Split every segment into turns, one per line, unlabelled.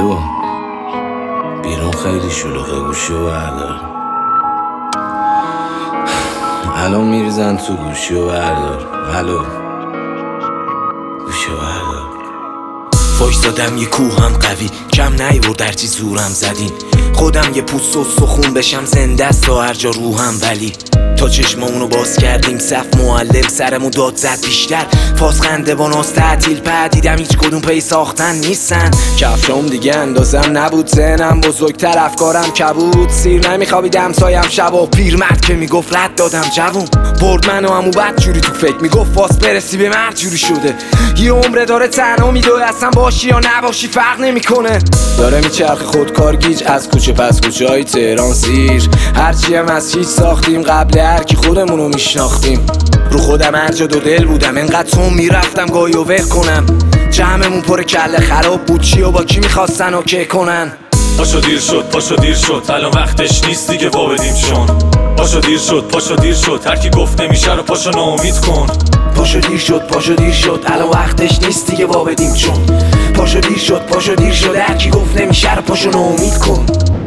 الو، بیرون خیلی شلوغه، گوشی و بردار. الان میریزن تو، گوشی و بردار. الو، گوشی و بردار.
وایسادم یه کوهم قوی، کم نیورد هرچی زورم زدین. خودم یه پوست و سخون بشم، زنده است تا هر جا روحم. ولی تا چشمامونو باز کردیم صف معلم سرمو داد زد بیشتر. فاز خنده با ناز تعطیل پدیدم، هیچ کدوم پی ساختن نیستن.
کفشام دیگه اندازم نبود، ذهنم بزرگتر افکارم کبود. سیر نمیخوابیدم سایم شبا،
پیرمرد که میگفت رد دادم جوون.
برد منو همو بد جوری تو فکر، میگفت فاس برسی به مرد جوری شده. یه عمره داره تنها میدوه، اصلا باشی یا نباشی فرق نمیکنه. داره میچرخ خودکار گیج از کوچه پس کوچه های تهران سیر. هرچی هم از هیچ ساختیم قبل هر کی خودمونو میشناختیم.
رو خودم هر جا دو دل بودم، انقدر تو میرفتم گاهی و ول کنم. جمعمون پر کله خراب بود، چی و با کی میخواستن اوکی کنن.
پاشو دیر شد، پاشو دیر شد، الان وقتش نیست دیگه وا بدیم شون. پاشو دیر شد، پاشو دیر شد، هر کی گفت نمیشه رو پاشو ناامید کن.
پاشو دیر شد، پاشو دیر شد، الان وقتش نیست دیگه وا بدیم چون. پاشو دیر شد، پاشو دیر شد، هر کی گفت نمیشه رو پاشو ناامید کن.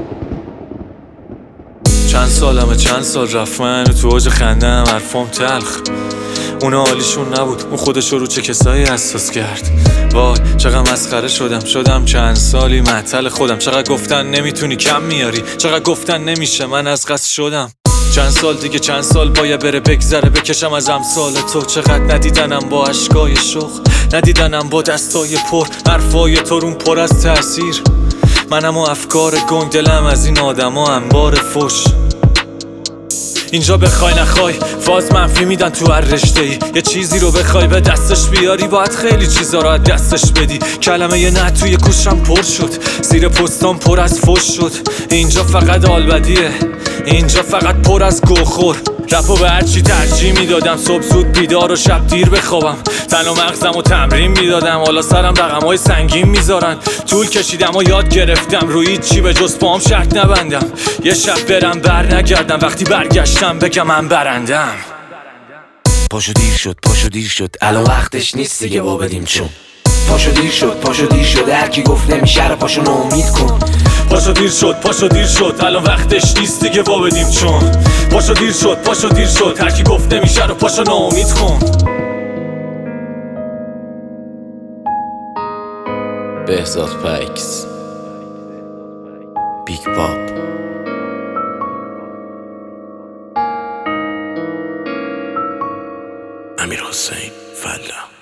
چند سالمه، چند سال رفت من تو اوج خندم، حرفام تلخ. اونا حالیشون نبود، اون خودشو رو چه کسایی اساس کرد. وای چقدر مسخره شدم چند سالی معطل خودم. چقدر گفتن نمیتونی کم میاری، چقدر گفتن نمیشه، من از قصد شدم. چند سال دیگه، چند سال باید بره بگذره، بکشم از امثال تو. چقدر ندیدنم با اشکای شوق، ندیدنم با دستای پر، حرفای ترون پر از تأثیر. منم و افکار گنگ، دلم از این آدما انبار فش. اینجا بخوای نخوای فاز منفی میدن تو هر رشته‌ای. یه چیزی رو بخوای به دستش بیاری، باید خیلی چیزا رو از دستش بدی. کلمه یه نه توی گوشم پر شد، زیر پستام پر از فش شد. اینجا فقط آلبدیه، اینجا فقط پر از گوخور. رپو به هرچی ترجیح میدادم، صبح زود بیدار و شب دیر بخوابم. تن و مغزم و تمرین میدادم، حالا سرم رقم‌های سنگین میذارن. طول کشیدم و یاد گرفتم روی چی به جز پام شرط نبندم. یه شب برم بر نگردم، وقتی برگشتم بگم من برندم.
پاشو دیر شد، پاشو دیر شد، الان وقتش نیست دیگه وا بدیم چون. پاشو دیر شد، پاشو دیر شد، هر کی گفت نمیشه رو پاشو ناامید کن.
پاشو دیر شد، پاشو دیر شد، الان وقتش نیست دیگه وا بدیم چون. پاشو دیر شد، پاشو دیر شد، هر کی گفت نمیشه رو پاشو ناامید کن.
بهزاد پکس،
بیگ پاپ، امیر حسین فلا.